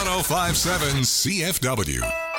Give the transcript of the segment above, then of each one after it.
1057 CFW.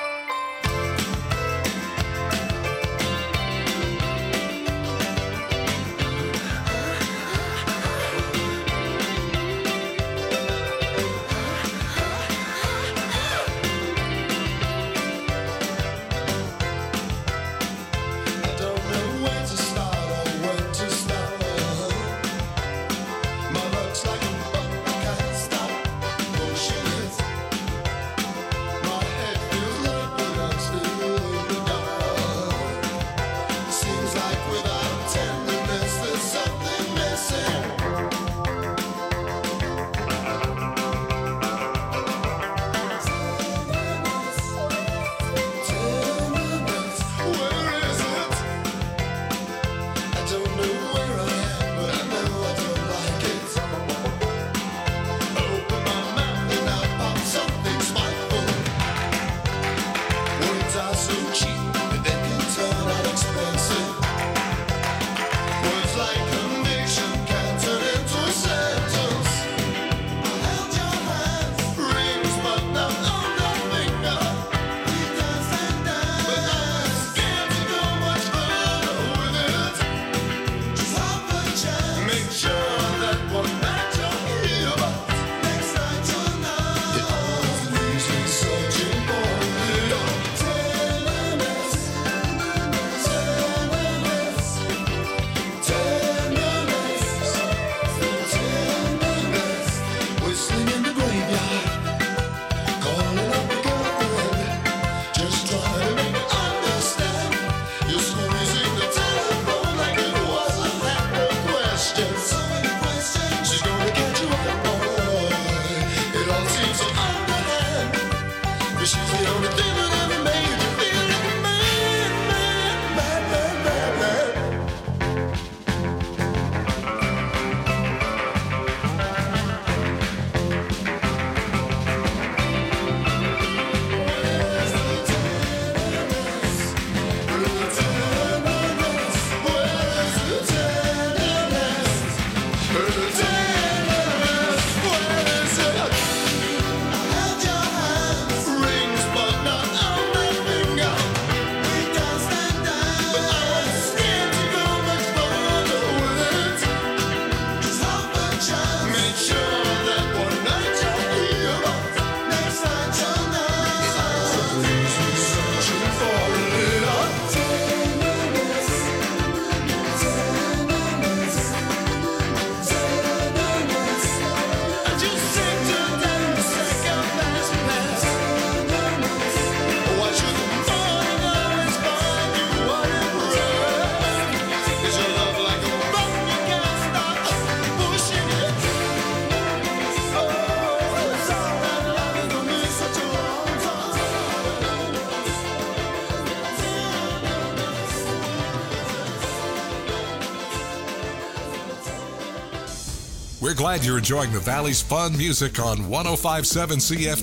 We're glad you're enjoying the Valley's fun music on 1057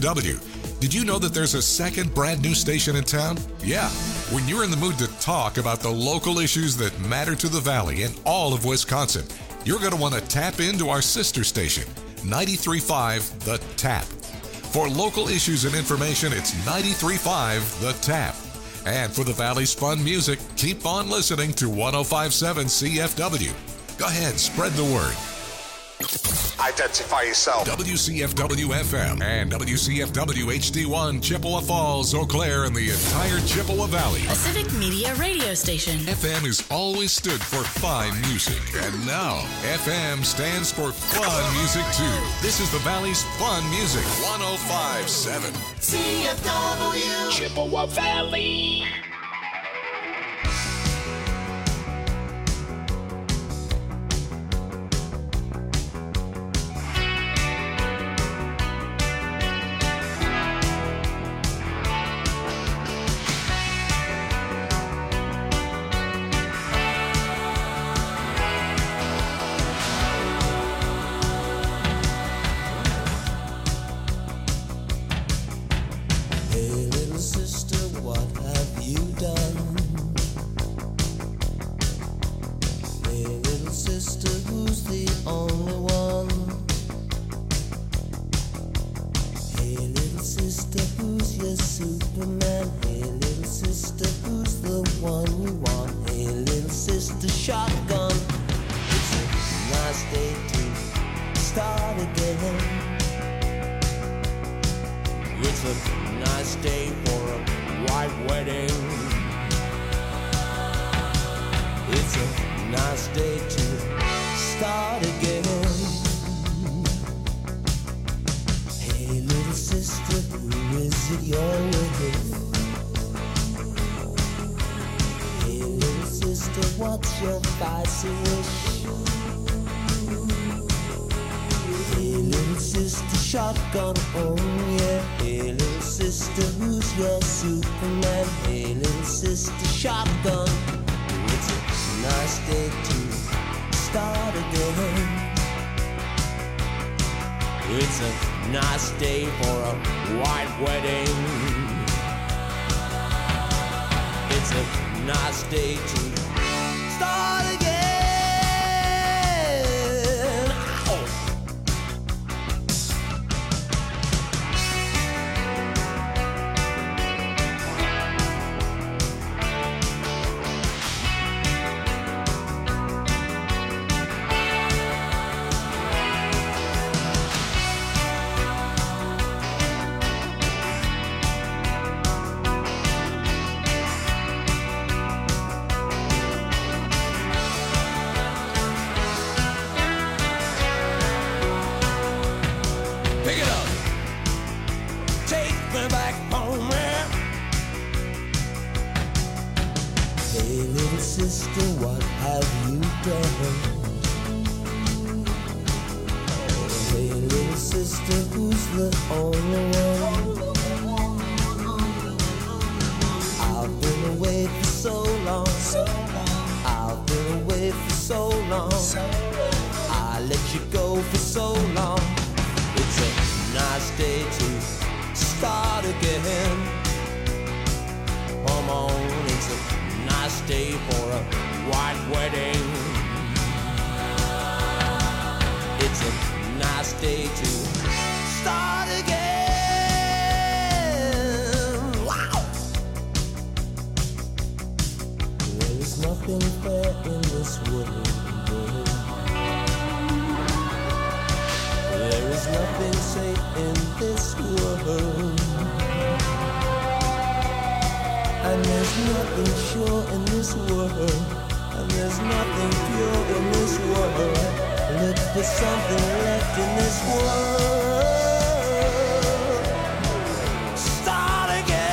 CFW. Did you know that there's a second brand new station in town? Yeah. When you're in the mood to talk about the local issues that matter to the Valley and all of Wisconsin, you're going to want to tap into our sister station, 93.5 The Tap. For local issues and information, it's 93.5 The Tap. And for the Valley's fun music, keep on listening to 1057 CFW. Go ahead, spread the word. Identify yourself. WCFW FM and WCFW HD1, Chippewa Falls, Eau Claire, and the entire Chippewa Valley. A civic media radio station. FM has always stood for fine music. And now, FM stands for fun music, too. This is the Valley's fun music, 1057. CFW. Chippewa Valley. Hey little sister, what have you a nice day for a white wedding. It's a nice day to start again. Hey, little sister, who is it you're with? Hey, little sister, what's your vice wish? Hey, little sister, shotgun on, yeah. Hey, little sister, who's your Superman? Hey, little sister, shotgun. It's a nice day to start again. It's a nice day for a white wedding. It's a nice day to start again. Ow. Pick it up. Take me back home, yeah. Hey, little sister, what have you done? Hey, little sister, who's the only one? I've been away for so long. I've been away for so long. I let you go for so long. It's a nice day to start again. Come on, it's a nice day for a white wedding. It's a nice day to start again. Wow! There is nothing fair in this world. There is nothing safe in this world. And there's nothing sure in this world. And there's nothing pure in this world. Look for something left in this world. Start again.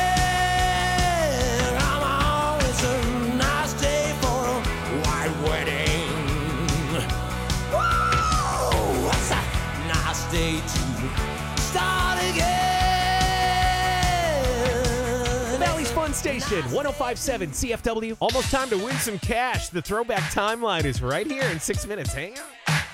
Come on, it's a nice day for a white wedding. Whoa, what's a nice day to start again? The Valley's Fun Station, 105.7 CFW. Almost time to win some cash. The Throwback Timeline is right here in 6 minutes. Hang on.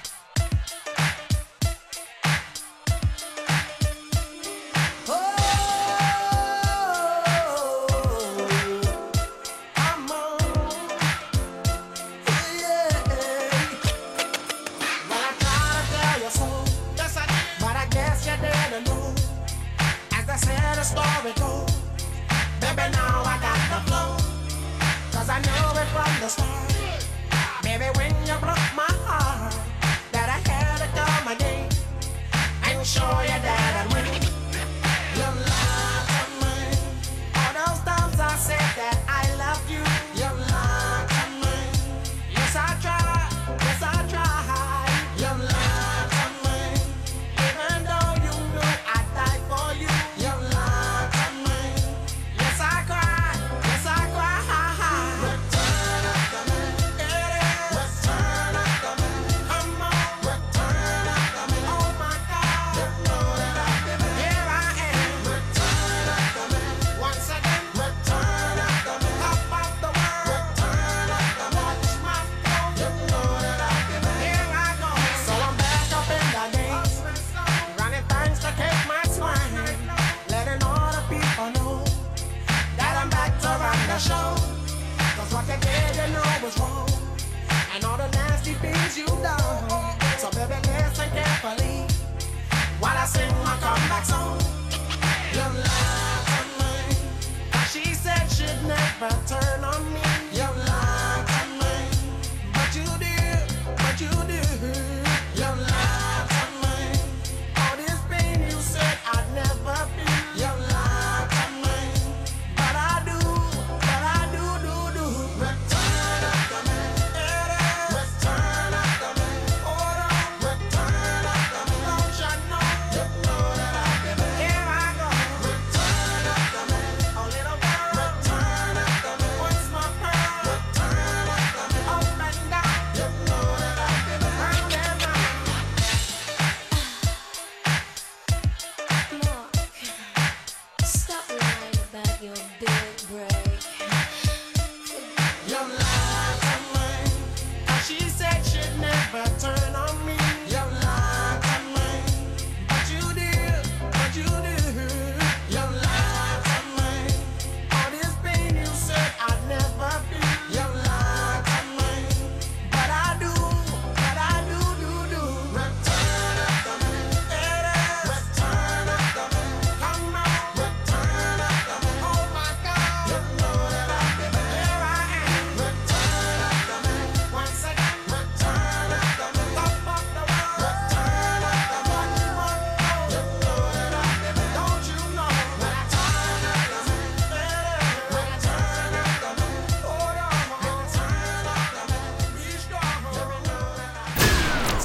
Baby, when you broke my heart, that I had to come again and show you that I win. You lied to me. All those times I said that I loved you, you lied to me. Yes, I tried. Yes, I tried. You lied to me. Even though you knew I'd die for you, you lied to me. Yes, I cried. Yes, I cried. Show, 'cause what you did, you know was wrong, and all the nasty things you done. So baby, listen carefully while I sing my comeback song. You lied to me. She said she'd never turn on me. You lied to me, but you did, but you did. You lied to me. All this pain you said I'd never feel.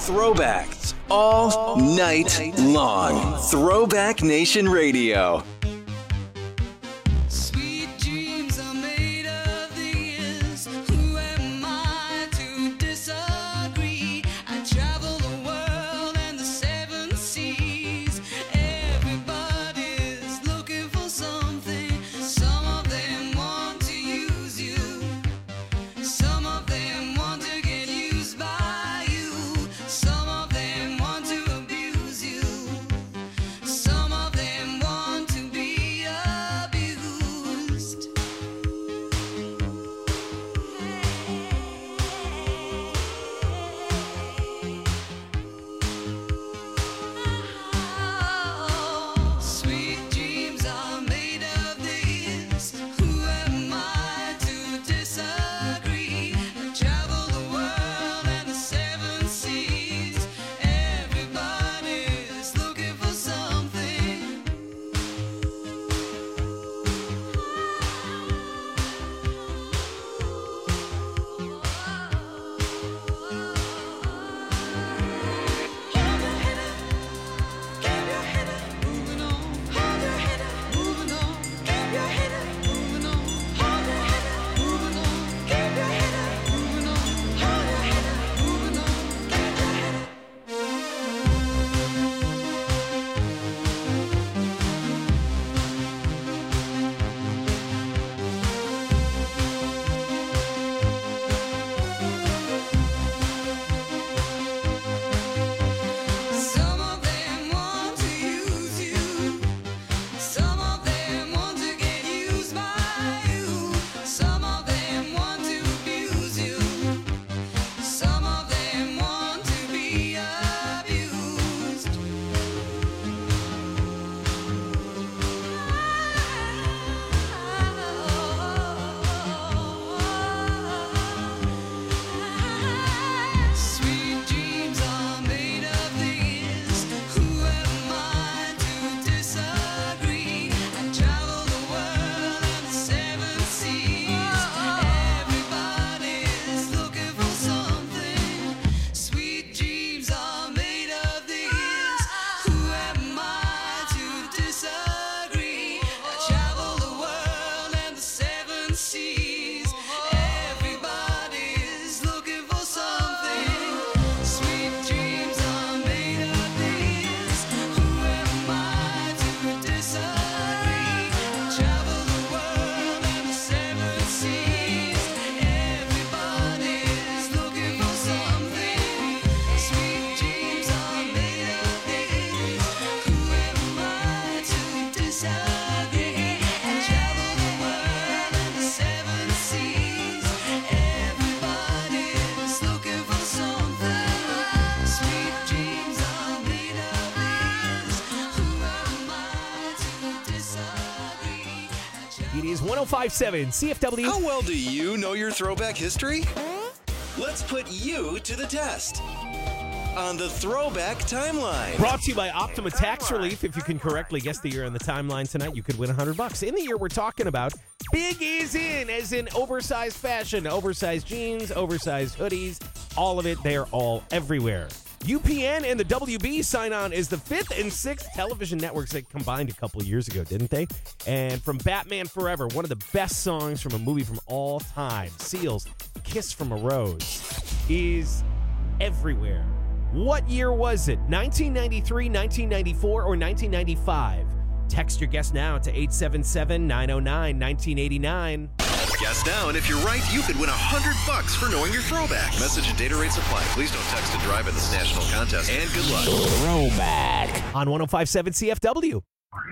Throwbacks all night long. Throwback Nation Radio. Sweet dreams are made of these. Who am I to disagree? I travel the world and the seven seas. Everybody's looking for something. Some of them want to use you. Some of them want to get used by you. Some of them want to abuse you. Some of them want to be abused. Sweet dreams are made of this. Who am I to disagree? I travel the world and the seven seas. Everybody's looking for something. Hold your head up, keep your head up, moving on. Hold your head up, moving on. Keep your head up, moving on. Hold your head up, moving on. Keep your head up, moving on. Hold your head up, moving on. Keep your head up. Some of them want to use you. Some of them want to get used by you. Some of them want to abuse you. Some of them want to be abused. Sweet dreams are made of these. Who am I to disagree? I travel the world and the seven seas. Everybody's looking for something. Sweet dreams are made of these. Who am I to disagree? I travel the world and the seven seas. Everybody's looking for something. Sweet dreams are made of these. Who am I to disagree? I travel the world and the seven seas. Everybody's looking for something. Sweet dreams are made of these. Who am I to disagree? I travel the world and the seven seas. Everybody's looking for something. Sweet dreams are made of these. Who am I to disagree? It is 105.7 CFW. How well do you know your throwback history? Let's put you to the test on the Throwback Timeline. Brought to you by Optima Tax Relief. If you can correctly guess the year on the timeline tonight, you could win $100. In the year we're talking about, big is in, as in oversized fashion, oversized jeans, oversized hoodies, all of it. They are all everywhere. UPN and the WB sign on as the 5th and 6th television networks that combined a couple of years ago, didn't they? And from Batman Forever, one of the best songs from a movie from all time, Seals, Kiss from a Rose, is everywhere. What year was it? 1993, 1994, or 1995? Text your guess now to 877-909-1989. Guess now, and if you're right, you could win $100 for knowing your throwback. Message and data rates apply. Please don't text and drive in this national contest. And good luck. Throwback on 105.7 CFW.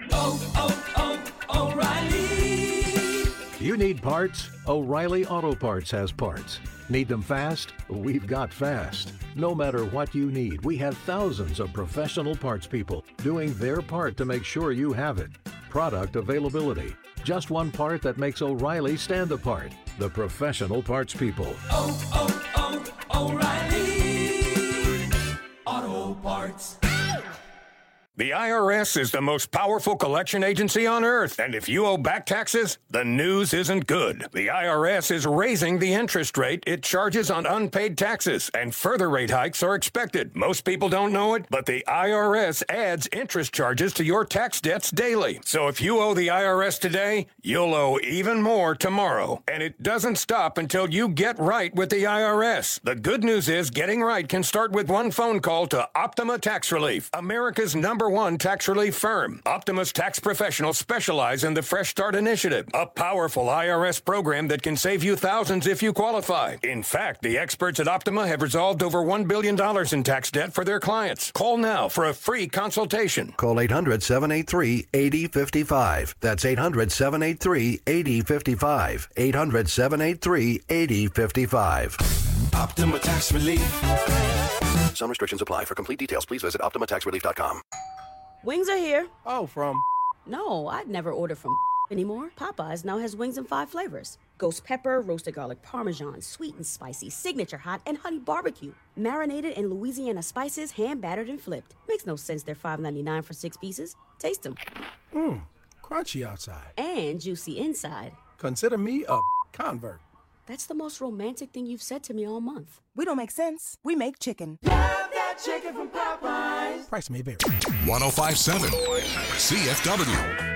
O'Reilly. You need parts? O'Reilly Auto Parts has parts. Need them fast? We've got fast. No matter what you need, we have thousands of professional parts people doing their part to make sure you have it. Product availability. Just one part that makes O'Reilly stand apart. The professional parts people. O'Reilly Auto Parts. The IRS is the most powerful collection agency on earth, and if you owe back taxes, the news isn't good. The IRS is raising the interest rate it charges on unpaid taxes, and further rate hikes are expected. Most people don't know it, but the IRS adds interest charges to your tax debts daily. So if you owe the IRS today, you'll owe even more tomorrow. And it doesn't stop until you get right with the IRS. The good news is getting right can start with one phone call to Optima Tax Relief, America's #1 tax relief firm. Optima's tax professionals specialize in the Fresh Start Initiative, a powerful IRS program that can save you thousands if you qualify. In fact, the experts at Optima have resolved over $1 billion in tax debt for their clients. Call now for a free consultation. Call 800-783-8055. That's 800-783-8055. 800-783-8055. Optima Tax Relief. Some restrictions apply. For complete details, please visit OptimaTaxRelief.com. Wings are here. Oh, from? No, I'd never order from anymore. Popeyes now has wings in 5 flavors. Ghost pepper, roasted garlic parmesan, sweet and spicy, signature hot, and honey barbecue. Marinated in Louisiana spices, hand battered and flipped. Makes no sense they're $5.99 for 6 pieces. Taste them. Crunchy outside. And juicy inside. Consider me a convert. That's the most romantic thing you've said to me all month. We don't make sense. We make chicken. Love that chicken from Popeyes. Price may vary. 1057 CFW.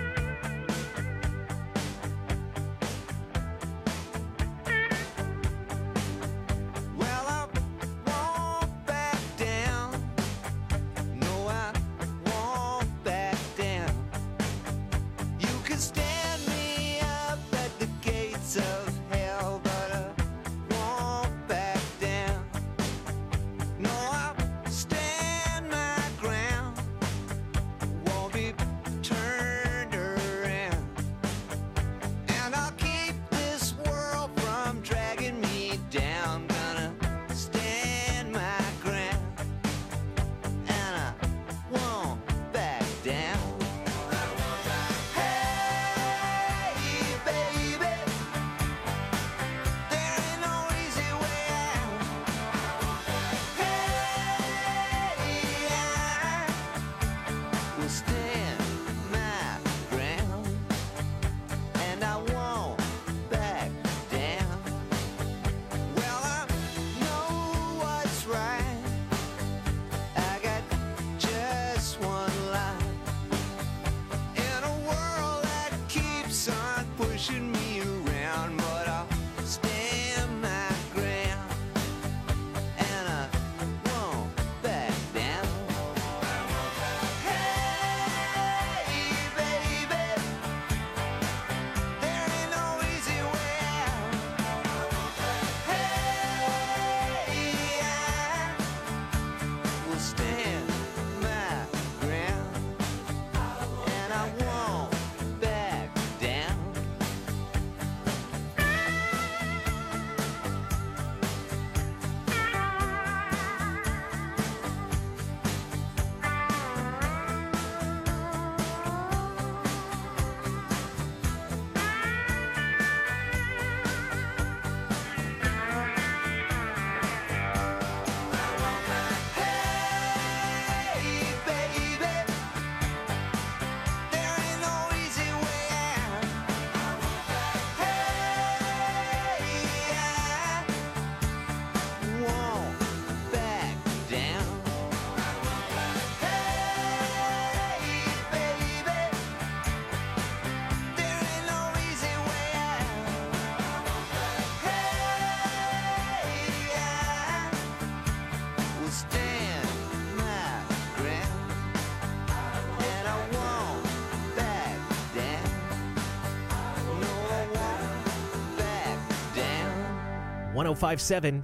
.1057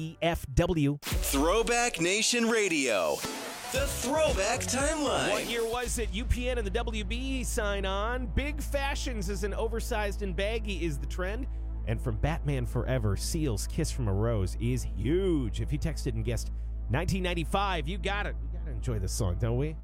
CFW. Throwback Nation Radio. The Throwback Timeline. What year was it? UPN and the WB sign on. Big fashions as an oversized and baggy is the trend. And from Batman Forever, Seal's Kiss from a Rose is huge. If you texted and guessed 1995, you got it. We got to enjoy this song, don't we?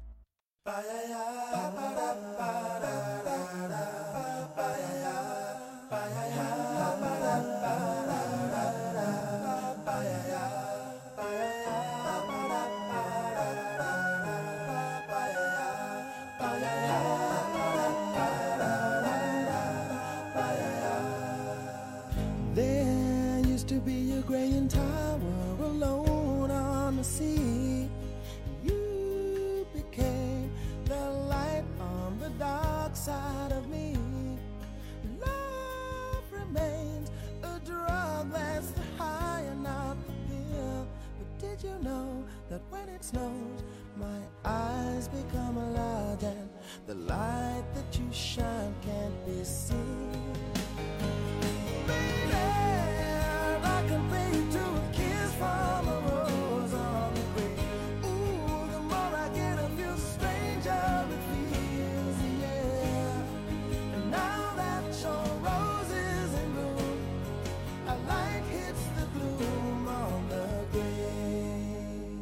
snows, my eyes become alive, and the light that you shine can't be seen. Baby, I compare you to a kiss from a rose on the grave. Ooh, the more I get of you, the stranger it feels, yeah. And now that your rose is in bloom, a light hits the gloom on the grave.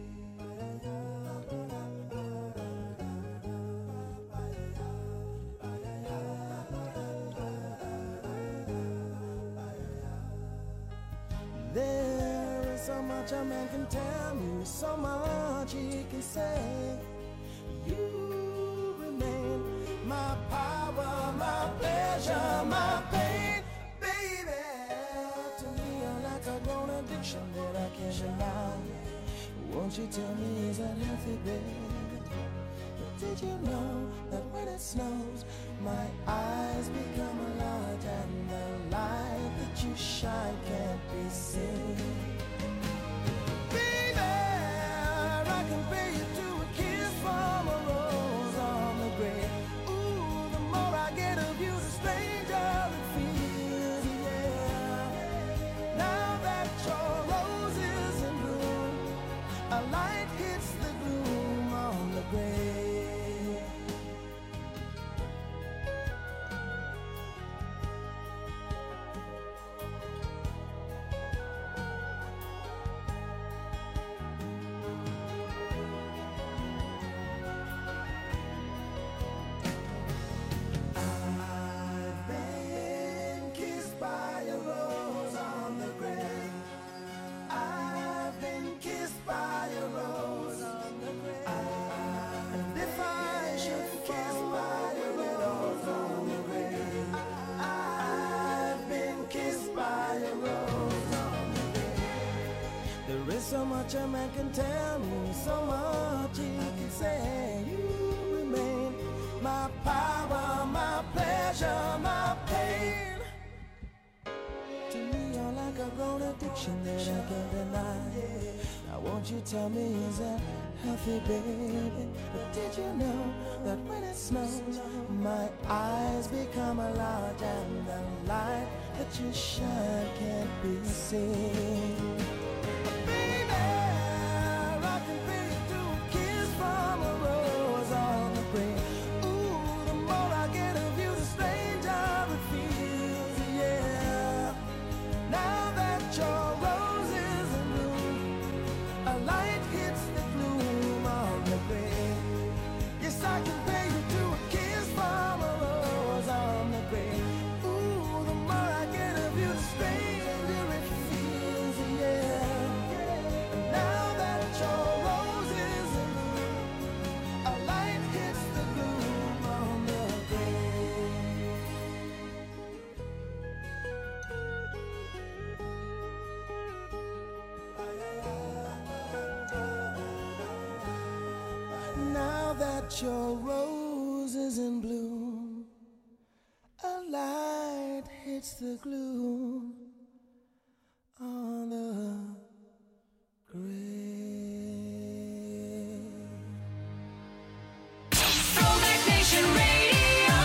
There is so much a man can tell me, so much he can say. You remain my power, my pleasure, my pain, baby. To me, you're like a grown addiction that I can't deny. Won't you tell me, is that healthy, baby? But did you know that when it snows, my eyes become a light, and the light that you shine can't be seen? Baby, I compare you to a kiss from a rose on the grave. Ooh, the more I get of you, the stranger it feels, yeah. Now that your rose is in bloom, a light hits the gloom on the grave. I've been kissed by a rose on the grave. I've been kissed by a rose on the grave. And if I should kiss by a rose on the grave, I've been kissed by a rose on the grave. There is so much a man can tell me, so much he can say. You remain my power, my pleasure, my pain. To me, you're like a grown addiction that I can't deny. Now won't you tell me, is that healthy, baby? But did you know that when it snows, my eyes become a large, and the light that you shine can't be seen? Baby, I compare you to a kiss from a rose on the grave. Ooh, the more I get of you, the stranger it feels, yeah. Now that your rose is in bloom, a light hits the gloom on the grave. Yes, I compare you to a kiss from a rose on the grave. Ooh, the more I get of you, the stranger it feels, yeah. And now that your rose is in bloom, a light hits the gloom on the grave. Now that your rose is in bloom, a light hits the gloom on the grave. Throwback Nation Radio.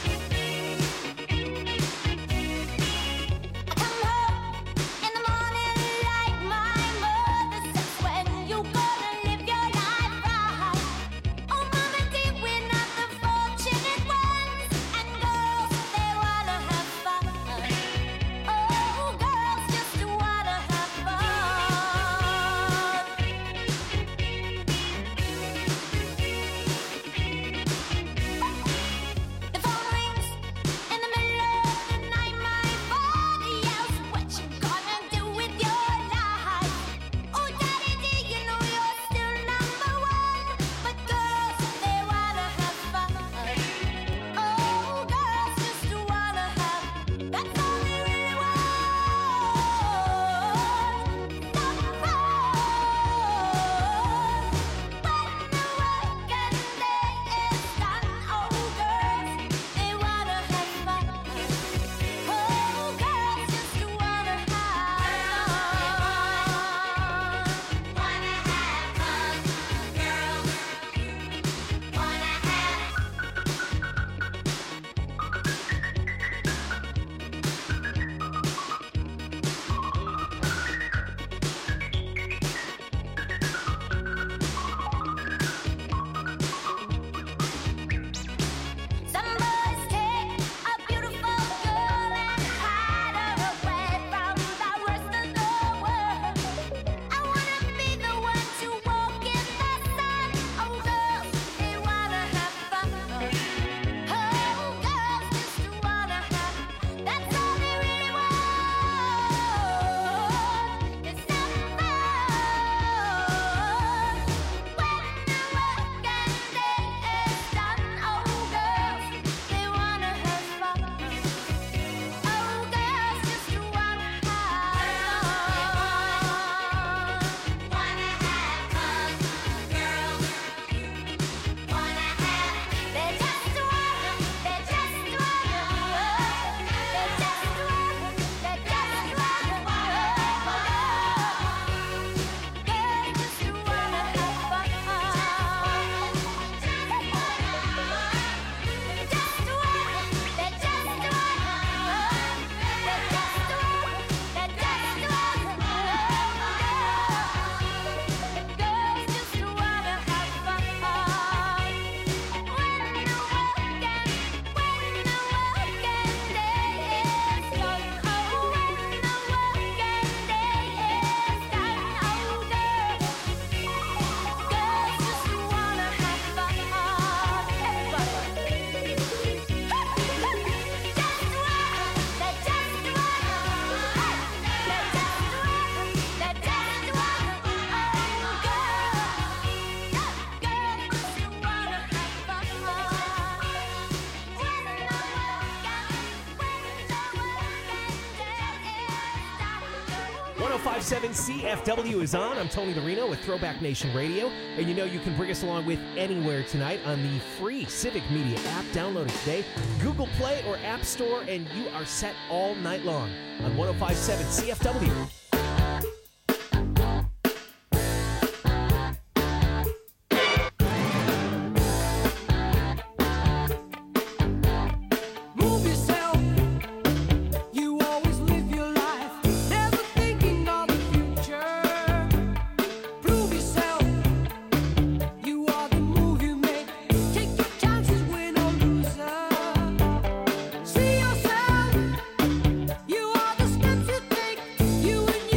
In the morning 105.7 CFW is on. I'm Tony Dorino with Throwback Nation Radio. And you know you can bring us along with anywhere tonight on the free Civic Media app. Download it today. Google Play or App Store, and you are set all night long on 105.7 CFW. See yourself. You are the steps you take. You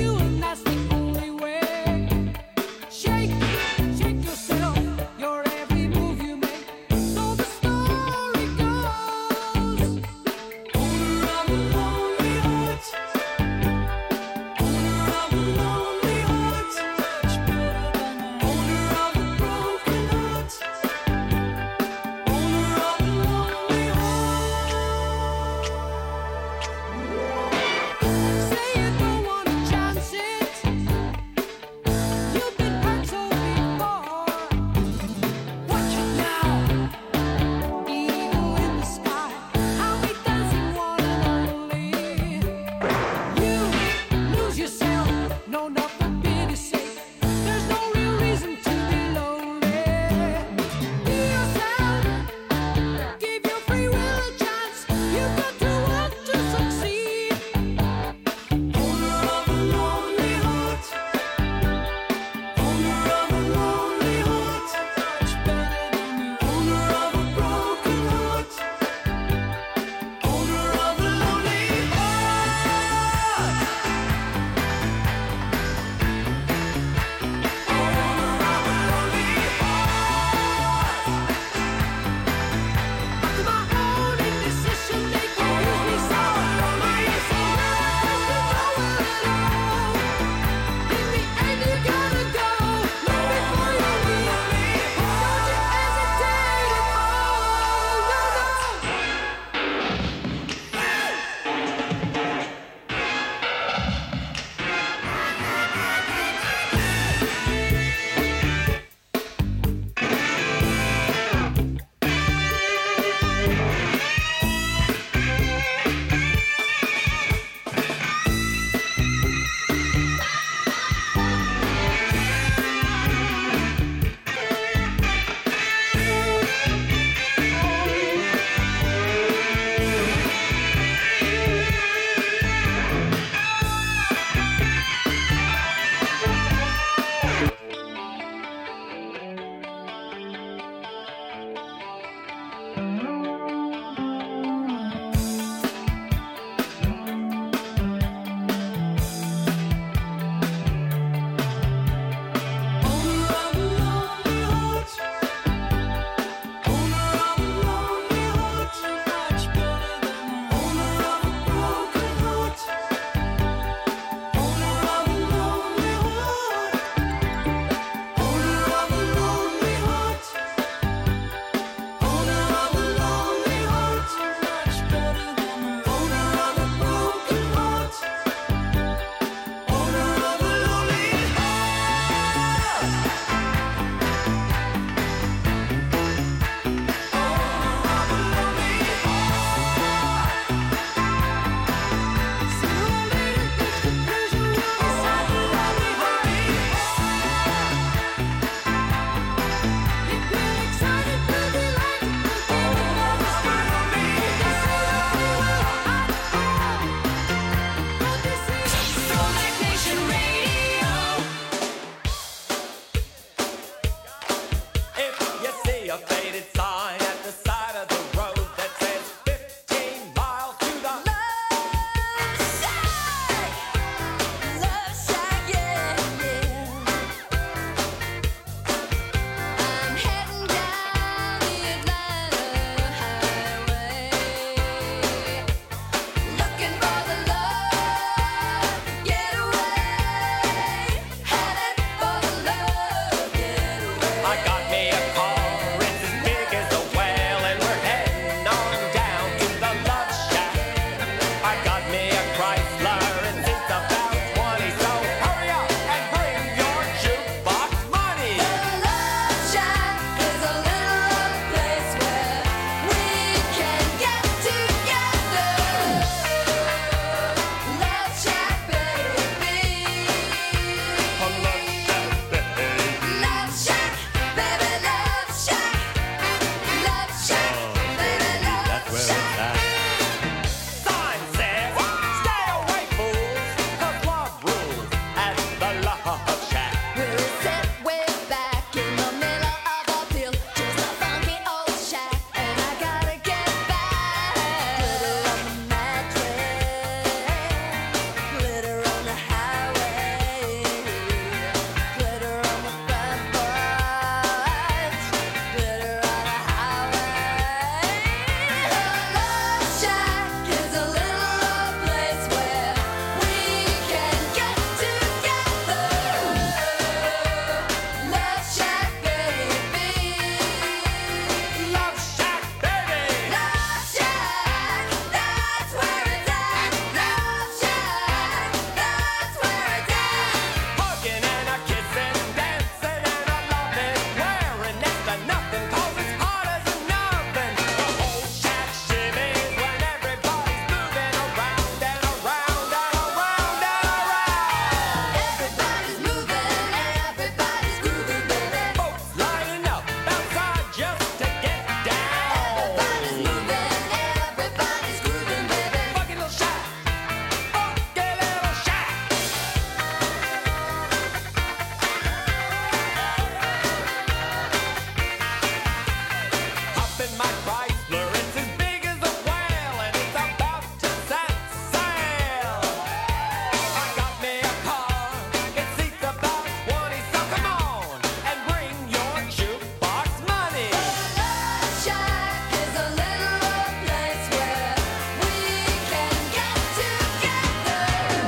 Chrysler. It's as big as a whale and it's about to set sail. I got me a car, it seats about 20, so come on and bring your jukebox money. Love Shack is a little place where we can get together.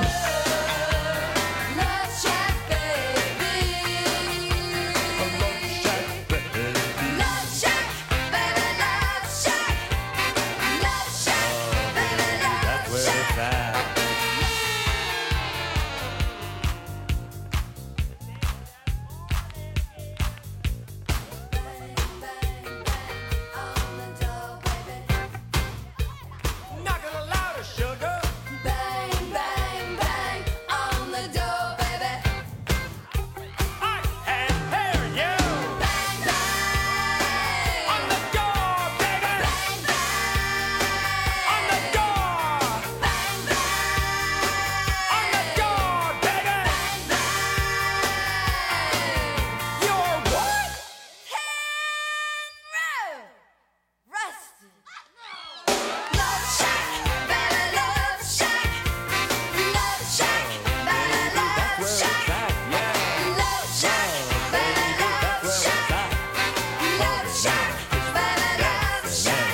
Love Shack, baby. Love Shack, baby. Love Shack, baby, Love Shack. Love Shack, baby, Love Shack. Knock it louder, sugar. Bang, bang, bang on the door, baby. I can hear you. Bang, bang On the door, baby. bang, bang On the door. bang, bang On the door, baby. You're what? Rusted. Love Shack, baby, Love Shack. Love Shack, baby, Love Shack. Love Shack, baby, Love Shack. Love Shack, baby, Love Shack.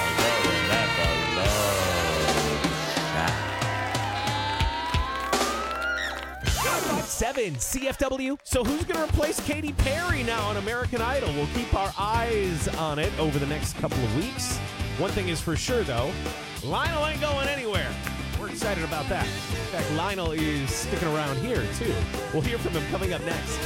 7 CFW. So who's going to replace Katy Perry now on American Idol? We'll keep our eyes on it over the next couple of weeks. One thing is for sure, though, Lionel ain't going anywhere. We're excited about that. In fact, Lionel is sticking around here, too. We'll hear from him coming up next.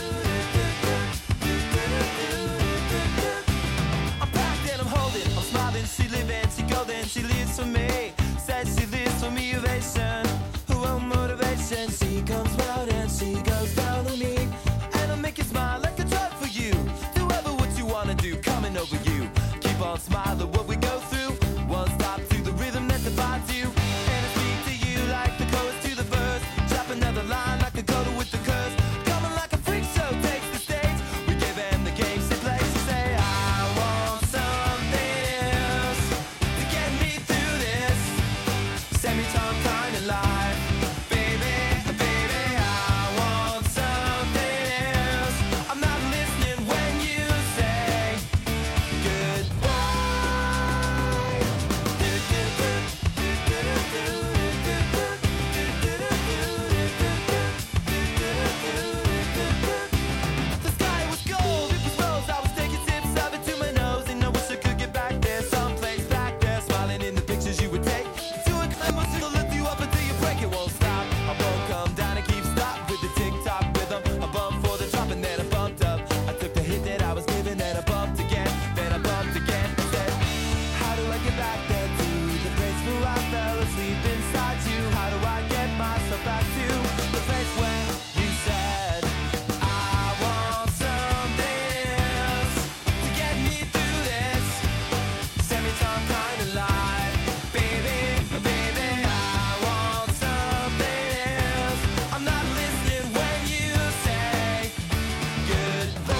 I'm packed and I'm holding, I'm smiling, she living, she golden, she lives for me. Says she lives for me, ovation, her own motivation. She comes round and she goes down on me, and I'll make you smile like a drug for you. Do ever what you wanna do, coming over you. Keep on smiling, what we go through. One stop to the rhythm that divides you, and I speak to you like the chorus to the verse. Drop another line like a coda with the curse. Coming like a freak show takes the stage. We give them the game, she plays. She say, I want something else to get me through this semi-time kind of life. Baby, baby, I want something else. I'm not listening when you say goodbye. The sky was gold, it was rose. I was taking sips of it to my nose, and I wish I could get back there, someplace back there, smiling in the pictures you would take. To a climb, to lift you up until you break, it won't stop. I won't come down and keep stop with the tick-tock rhythm. I bumped for the drop and then I bumped up. I took the hit that I was given, then I bumped again, then I bumped again. Said, how do I get back there to the place where I fell asleep inside you? How do I get myself back to the place where you said I want something else to get me through this semi-time kind of life? Baby, baby, I want something else. I'm not listening when you say goodbye.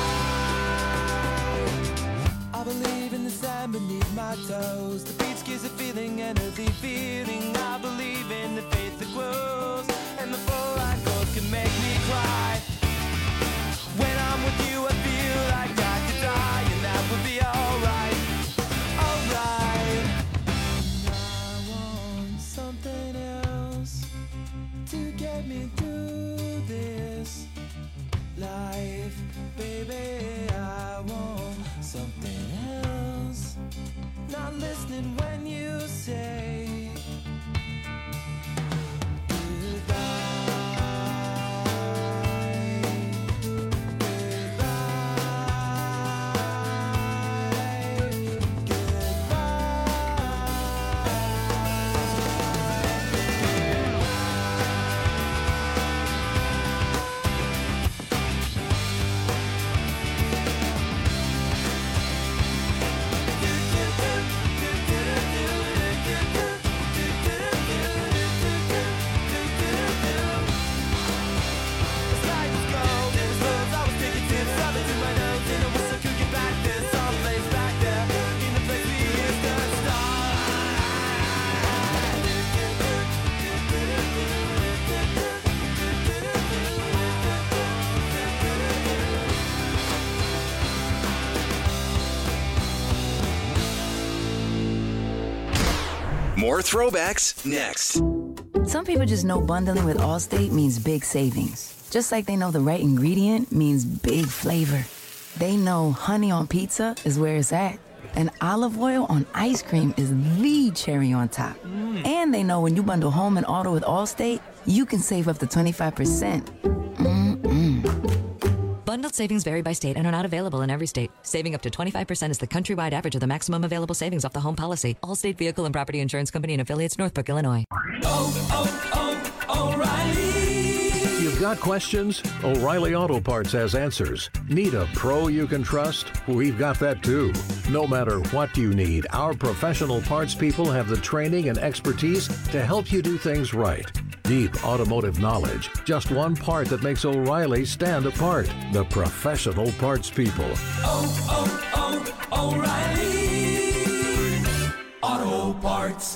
I believe in the sand beneath my toes. The beach gives a feeling, an earthy feeling. I believe in the faith that grows, and the full light goes can make me cry. When I'm with you, I feel like I could die, and that would be alright. Alright. I want something else to get me through this life. Baby, I want something else. Not listening when you say goodbye. More throwbacks next. Some people just know bundling with Allstate means big savings. Just like they know the right ingredient means big flavor. They know honey on pizza is where it's at. And olive oil on ice cream is the cherry on top. And they know when you bundle home and auto with Allstate, you can save up to 25%. Bundled savings vary by state and are not available in every state. Saving up to 25% is the countrywide average of the maximum available savings off the home policy. Allstate Vehicle and Property Insurance Company and affiliates, Northbrook, Illinois. O'Reilly. You've got questions? O'Reilly Auto Parts has answers. Need a pro you can trust? We've got that too. No matter what you need, our professional parts people have the training and expertise to help you do things right. Deep automotive knowledge. Just one part that makes O'Reilly stand apart. The professional parts people. O'Reilly Auto Parts.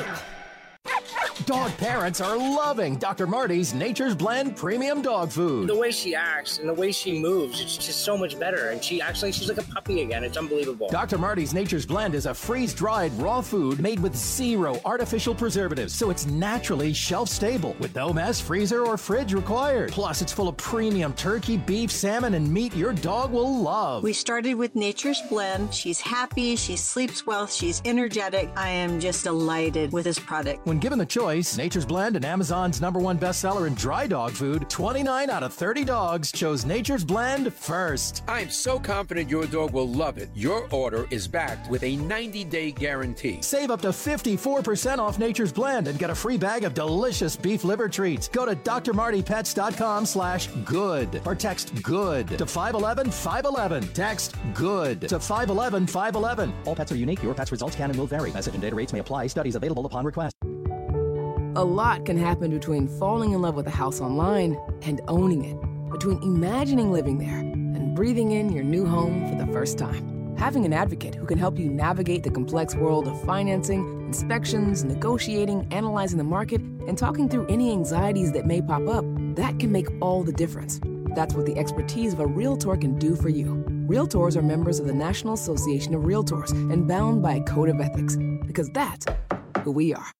Dog parents are loving Dr. Marty's Nature's Blend Premium Dog Food. The way she acts and the way she moves, it's just so much better. And she's like a puppy again. It's unbelievable. Dr. Marty's Nature's Blend is a freeze-dried raw food made with 0 artificial preservatives, so it's naturally shelf-stable with no mess, freezer, or fridge required. Plus, it's full of premium turkey, beef, salmon, and meat your dog will love. We started with Nature's Blend. She's happy, she sleeps well, she's energetic. I am just delighted with this product. When given the choice, Nature's Blend and Amazon's #1 bestseller in dry dog food, 29 out of 30 dogs chose Nature's Blend first. I'm so confident your dog will love it. Your order is backed with a 90-day guarantee. Save up to 54% off Nature's Blend and get a free bag of delicious beef liver treats. Go to drmartypets.com/good or text GOOD to 511-511. Text GOOD to 511-511. All pets are unique. Your pet's results can and will vary. Message and data rates may apply. Studies available upon request. A lot can happen between falling in love with a house online and owning it, between imagining living there and breathing in your new home for the first time. Having an advocate who can help you navigate the complex world of financing, inspections, negotiating, analyzing the market, and talking through any anxieties that may pop up, that can make all the difference. That's what the expertise of a Realtor can do for you. Realtors are members of the National Association of Realtors and bound by a code of ethics, because that's who we are.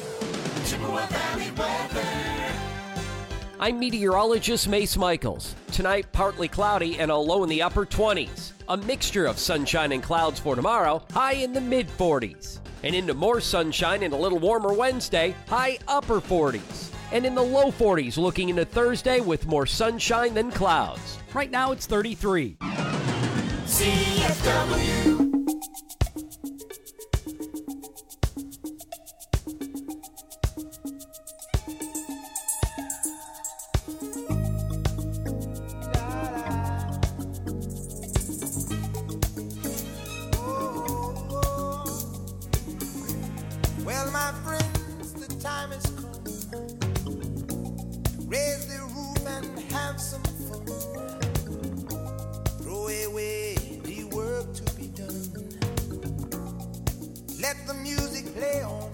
I'm meteorologist Mace Michaels. Tonight, partly cloudy and a low in the upper 20s. A mixture of sunshine and clouds for tomorrow, high in the mid-40s. And into more sunshine and a little warmer Wednesday, high upper 40s. And in the low 40s looking into Thursday with more sunshine than clouds. Right now it's 33. CFW. Well, my friends, the time has come. Raise the roof and have some fun. Throw away the work to be done. Let the music play on.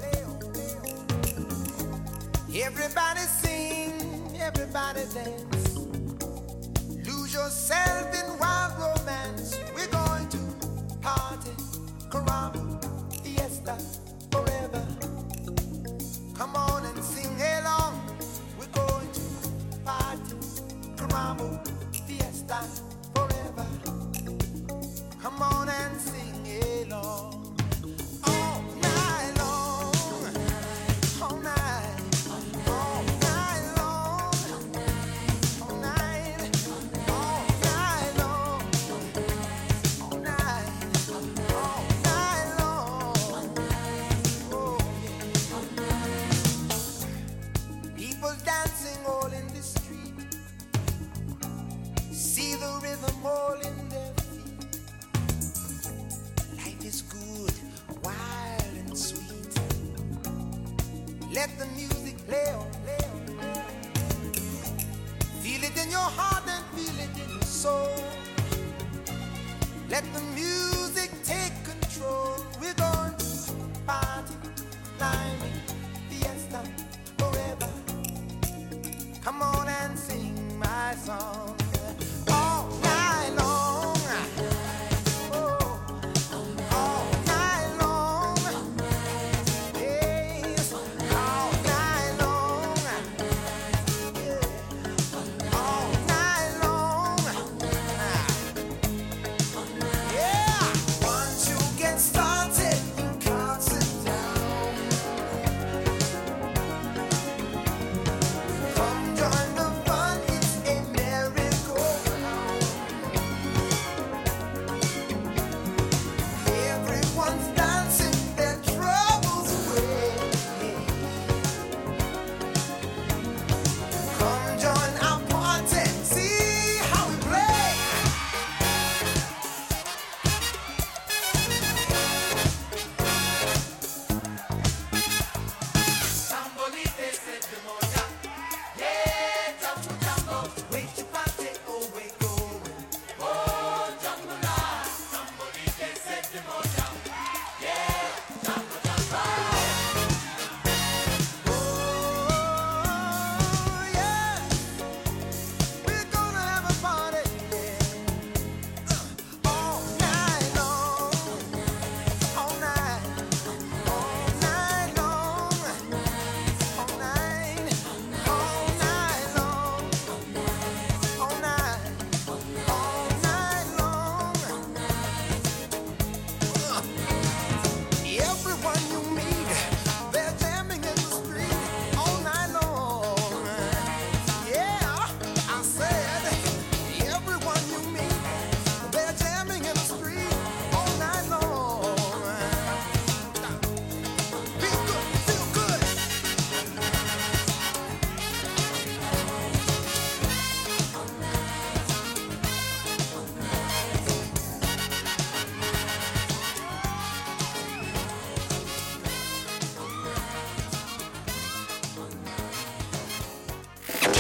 Everybody sing, everybody dance. Lose yourself in wild romance. We're going to party, caramba, fiesta, forever. Come on and sing along. We're going to party, caramba, fiesta, forever. Come on and sing along. All night long. All night. All night long. All night. All night long. All night. All night long. Oh, yeah. People dancing all in the street. See the rhythm all in their feet. Life is good, wild and sweet. Let the music play on. Feel it in your heart and feel it in your soul. Let the music take control. We're going to party, climbing, fiesta, forever. Come on and sing my song. All night long. Oh, all night long. Yeah,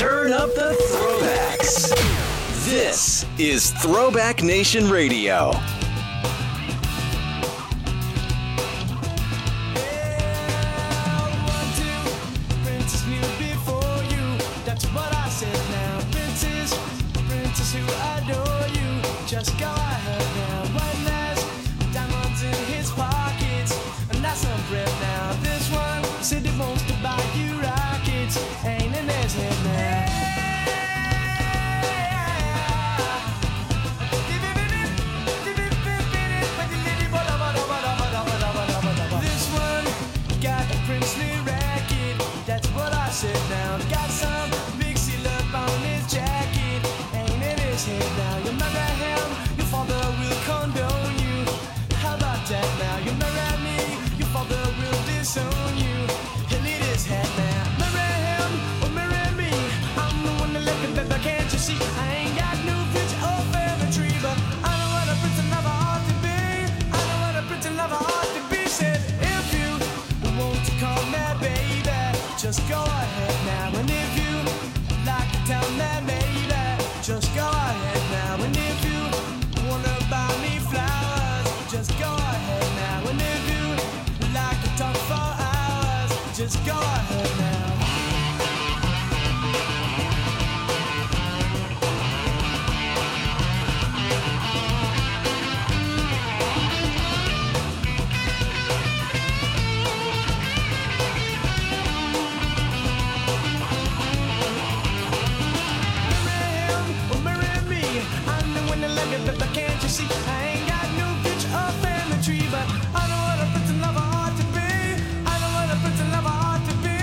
Turn up the throwbacks. This is Throwback Nation Radio. Princess knew before you. That's what I said now. Princess who adore you. Just go ahead now. One last diamonds in his pockets. And that's some bread now. This one said he wants to buy you rockets. Ain't in his head now. This one got a princely racket. That's what I said now. Got some big seal up on his jacket. Ain't in his head now. You marry him, your father will condone you. How about that now? You marry me, your father will disown you. He'll eat his head now. Marry him or marry me. I'm the one that left it better, can't you see? I ain't got no bitch or family tree, but I know what a prince and lover ought to be. I know what a prince and lover ought to be. Said if you want to call me baby, just go ahead now. And if you like to tell me maybe, just go ahead now. And if you wanna buy me flowers, just go ahead now. And if you like to talk for hours, just go ahead now. But can't you see? I ain't got no bitch or family tree, but I know what a prince and lover ought to be. I know what a prince and lover ought to be.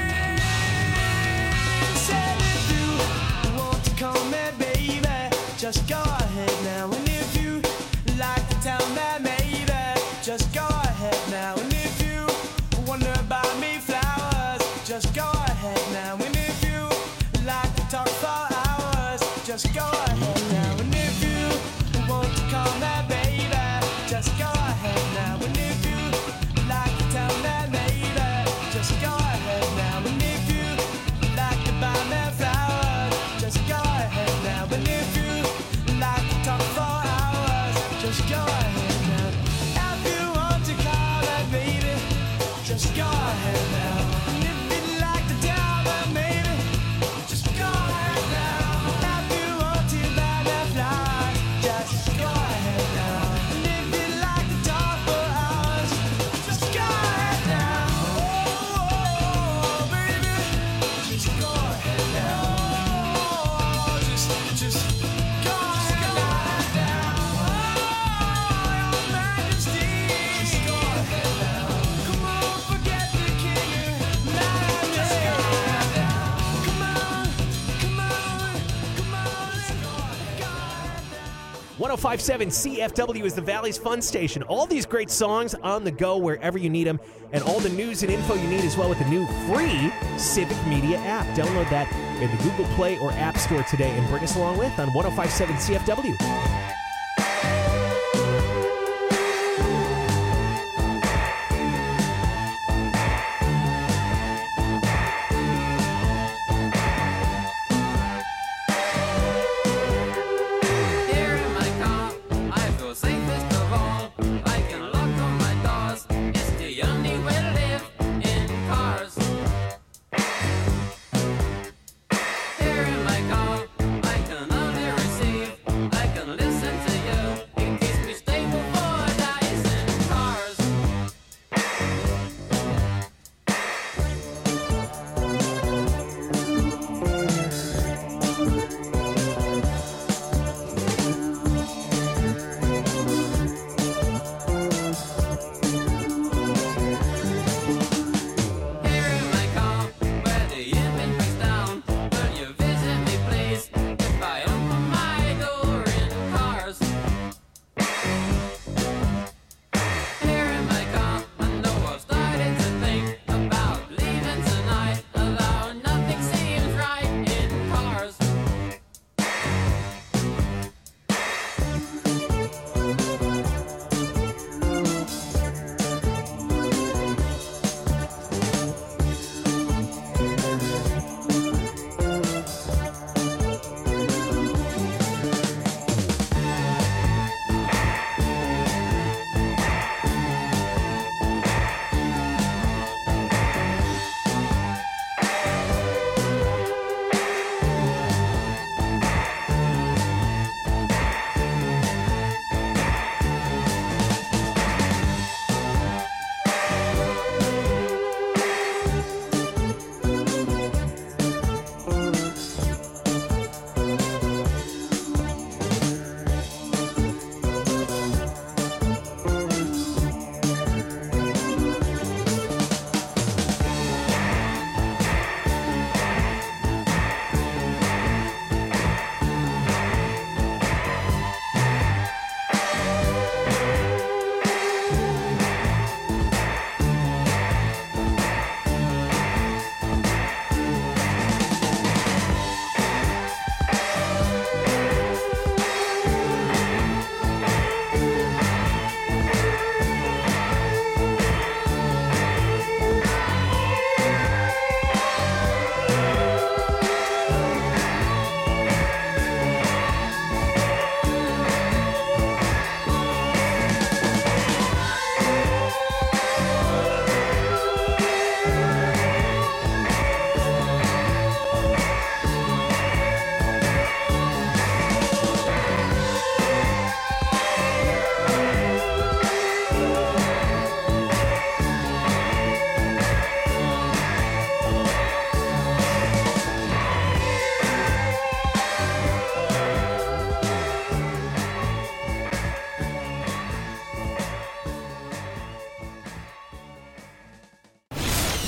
Said if you want to call me baby, just go ahead now. And if you like to tell me maybe, just go ahead now. And if you wanna buy me flowers, just go ahead now. And if you like to talk for hours, just go ahead now. And if you want to call me baby, just go ahead now. And if you like to tell me maybe, just go ahead now. And if you like to buy me flowers, just go ahead now. And if you like to talk for hours, just go ahead now. If you want to call me baby, just go ahead now. And if you like to tell me maybe, just go ahead now. If you want to buy me flowers, just go ahead now. And if you like to talk for hours, just go ahead now. Oh, baby, just go ahead now. Oh, just go ahead now. Oh, your Majesty, just go ahead now. Come on, forget the king. Just go ahead now. Come on, come on, come on, let's go ahead now. 105.7 CFW is the Valley's fun station. All these great songs on the go wherever you need them, and all the news and info you need as well with the new free Civic Media app. Download that in the Google Play or App Store today and bring us along with on 105.7 CFW. Here in my car, I feel safest of all. I can lock all my doors. It's the only way to live in cars. Here in my car, I can only receive. I can listen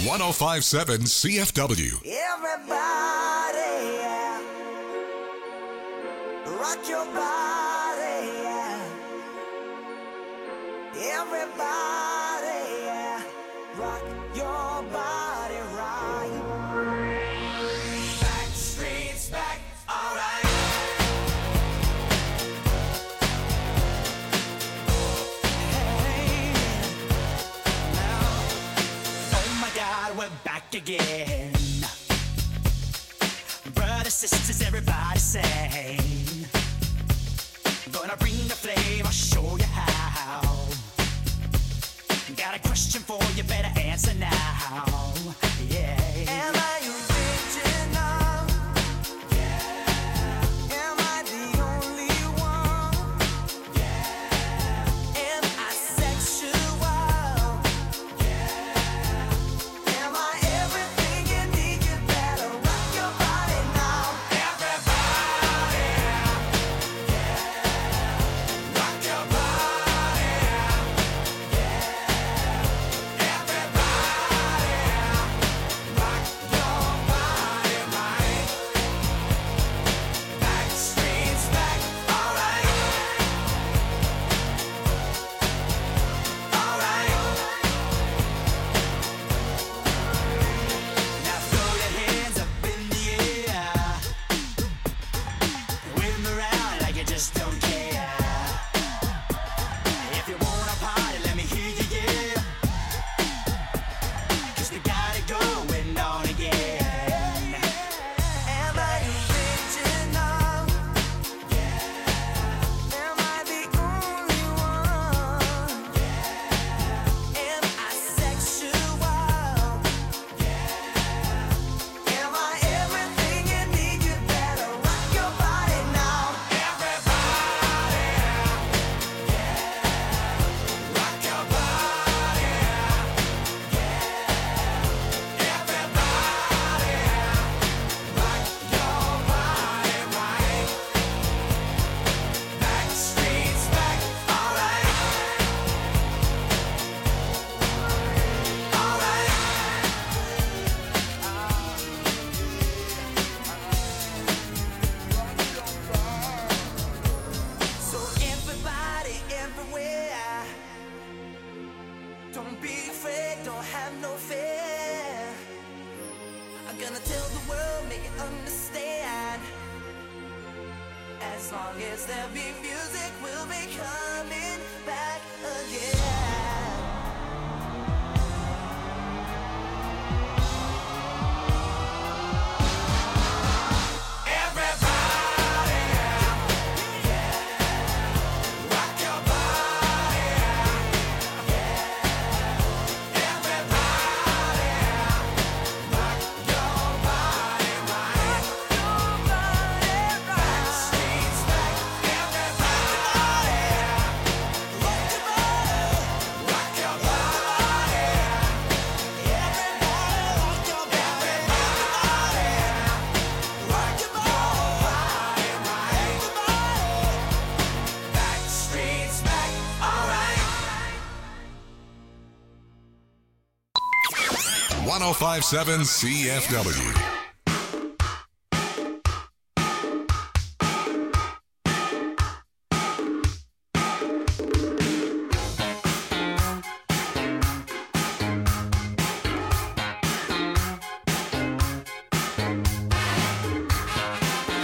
1057 CFW. Everybody, yeah. Rock your body, yeah. Everybody, yeah. Rock your body right. Back streets back, alright. Hey, now, oh my God, we're back again. Brothers, sisters, everybody sing. Gonna bring the flame, I'll show you how. Got a question for you, better answer now. Yeah. Am I original? Yeah. Am I the only one? Yeah. Am I sexual? Yeah. Am I everything you need? You better rock your body now. Everybody, yeah. Rock your body, yeah. Everybody, rock your body right. Back streets back, alright. Alright. Now throw your hands up in the air. Wave 'em around like you just don't care. If you wanna party, let me hear you, yeah. 'Cause we got it going on again. Am I original? Yeah. Am I the only one? Yeah. Am I sexual? Yeah. Am I everything you need? You better rock your body now. Everybody, yeah. Rock your body, yeah. Everybody, rock your body right. Back streets back, alright. Alright. So everybody, everywhere, don't be afraid, don't have no fear. I'm gonna tell the world, make it understand. As long as there be music, we'll be coming back again. Everybody, yeah. Rock your body, yeah. Everybody, rock your body right. Back streets back, everybody, rock your body, rock your body, everybody, rock your body, rock your body right. Back streets back, alright. 1057 CFW.